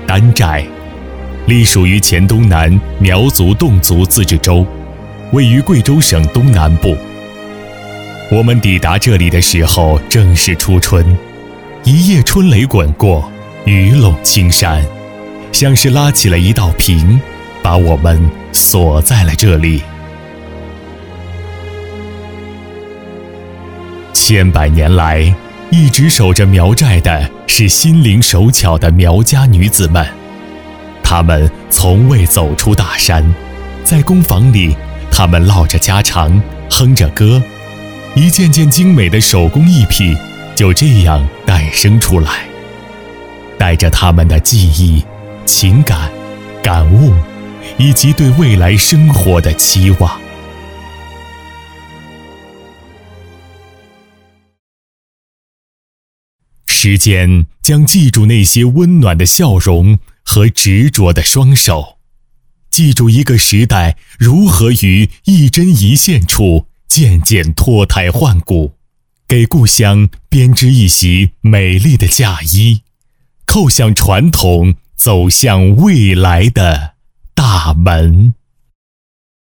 丹寨，隶属于黔东南苗族侗族自治州，位于贵州省东南部。我们抵达这里的时候正是初春，一夜春雷滚过，雨笼青山，像是拉起了一道屏，把我们锁在了这里。千百年来，一直守着苗寨的是心灵手巧的苗家女子们，她们从未走出大山，在工坊里，她们唠着家常，哼着歌，一件件精美的手工艺品就这样诞生出来，带着她们的记忆、情感、感悟，以及对未来生活的期望。时间将记住那些温暖的笑容和执着的双手，记住一个时代如何于一针一线处渐渐脱胎换骨，给故乡编织一袭美丽的嫁衣，叩响传统走向未来的大门。